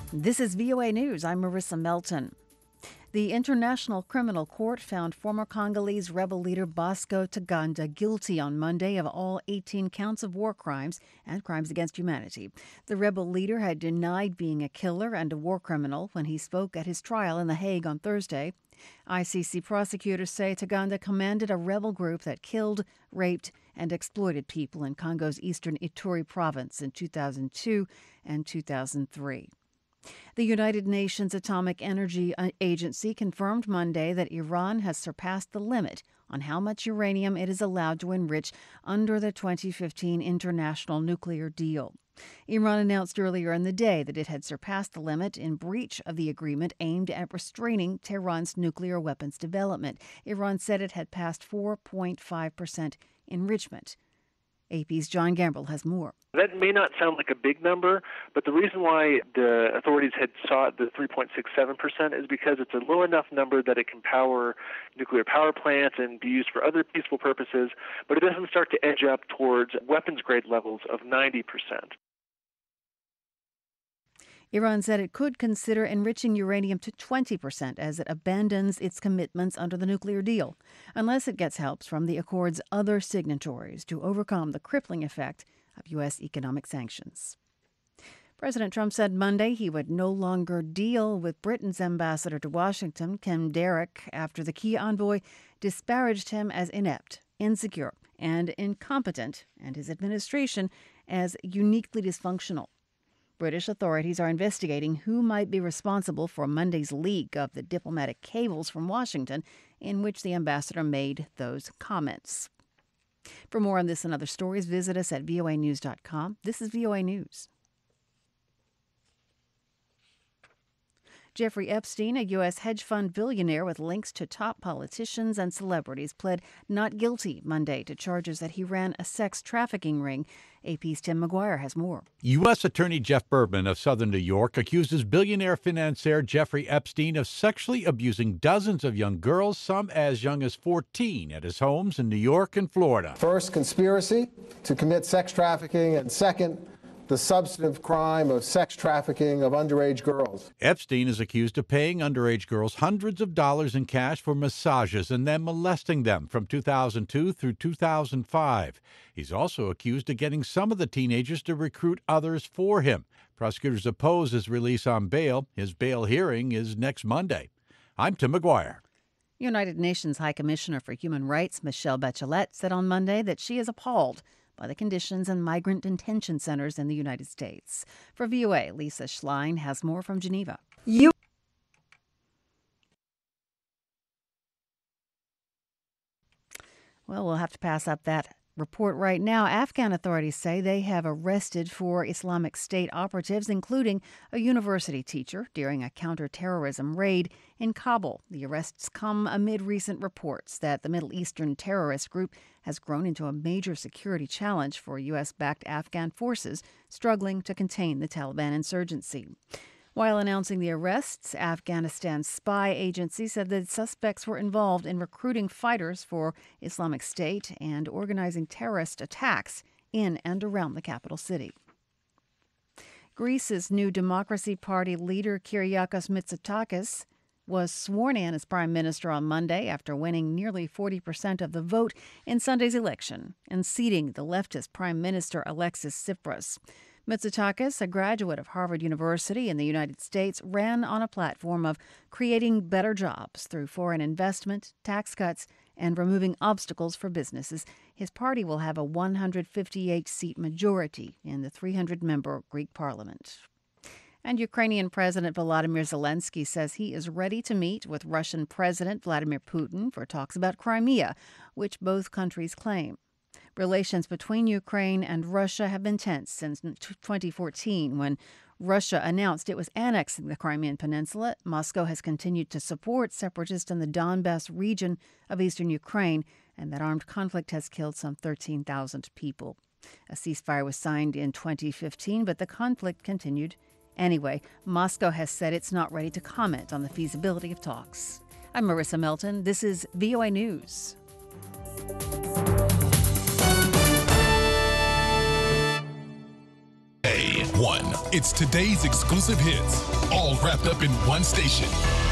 This is VOA News. I'm Marissa Melton. The International Criminal Court found former Congolese rebel leader Bosco Ntaganda guilty on Monday of all 18 counts of war crimes and crimes against humanity. The rebel leader had denied being a killer and a war criminal when he spoke at his trial in The Hague on Thursday. ICC prosecutors say Ntaganda commanded a rebel group that killed, raped, and exploited people in Congo's eastern Ituri province in 2002 and 2003. The United Nations Atomic Energy Agency confirmed Monday that Iran has surpassed the limit on how much uranium it is allowed to enrich under the 2015 international nuclear deal. Iran announced earlier in the day that it had surpassed the limit in breach of the agreement aimed at restraining Tehran's nuclear weapons development. Iran said it had passed 4.5% enrichment. AP's John Gamble has more. That may not sound like a big number, but the reason why the authorities had sought the 3.67% is because it's a low enough number that it can power nuclear power plants and be used for other peaceful purposes, but it doesn't start to edge up towards weapons-grade levels of 90%. Iran said it could consider enriching uranium to 20% as it abandons its commitments under the nuclear deal, unless it gets help from the accord's other signatories to overcome the crippling effect of U.S. economic sanctions. President Trump said Monday he would no longer deal with Britain's ambassador to Washington, Kim Darroch, after the key envoy disparaged him as inept, insecure, and incompetent, and his administration as uniquely dysfunctional. British authorities are investigating who might be responsible for Monday's leak of the diplomatic cables from Washington in which the ambassador made those comments. For more on this and other stories, visit us at voanews.com. This is VOA News. Jeffrey Epstein, a U.S. hedge fund billionaire with links to top politicians and celebrities, pled not guilty Monday to charges that he ran a sex trafficking ring. AP's Tim McGuire has more. U.S. Attorney Jeff Berman of Southern New York accuses billionaire financier Jeffrey Epstein of sexually abusing dozens of young girls, some as young as 14, at his homes in New York and Florida. First, conspiracy to commit sex trafficking, and second, the substantive crime of sex trafficking of underage girls. Epstein is accused of paying underage girls hundreds of dollars in cash for massages and then molesting them from 2002 through 2005. He's also accused of getting some of the teenagers to recruit others for him. Prosecutors oppose his release on bail. His bail hearing is next Monday. I'm Tim McGuire. United Nations High Commissioner for Human Rights Michelle Bachelet said on Monday that she is appalled by the conditions in migrant detention centers in the United States. For VOA, Lisa Schlein has more from Geneva. Well, we'll have to pass up that report right now. Afghan authorities say they have arrested 4 Islamic State operatives, including a university teacher, during a counterterrorism raid in Kabul. The arrests come amid recent reports that the Middle Eastern terrorist group has grown into a major security challenge for U.S.-backed Afghan forces struggling to contain the Taliban insurgency. While announcing the arrests, Afghanistan's spy agency said that suspects were involved in recruiting fighters for Islamic State and organizing terrorist attacks in and around the capital city. Greece's New Democracy Party leader Kyriakos Mitsotakis was sworn in as prime minister on Monday after winning nearly 40% of the vote in Sunday's election and seating the leftist prime minister Alexis Tsipras. Mitsotakis, a graduate of Harvard University in the United States, ran on a platform of creating better jobs through foreign investment, tax cuts, and removing obstacles for businesses. His party will have a 158-seat majority in the 300-member Greek parliament. And Ukrainian President Volodymyr Zelensky says he is ready to meet with Russian President Vladimir Putin for talks about Crimea, which both countries claim. Relations between Ukraine and Russia have been tense since 2014, when Russia announced it was annexing the Crimean Peninsula. Moscow has continued to support separatists in the Donbas region of eastern Ukraine, and that armed conflict has killed some 13,000 people. A ceasefire was signed in 2015, but the conflict continued anyway. Moscow has said it's not ready to comment on the feasibility of talks. I'm Marissa Melton. This is VOA News. One, it's today's exclusive hits. all wrapped up in one station.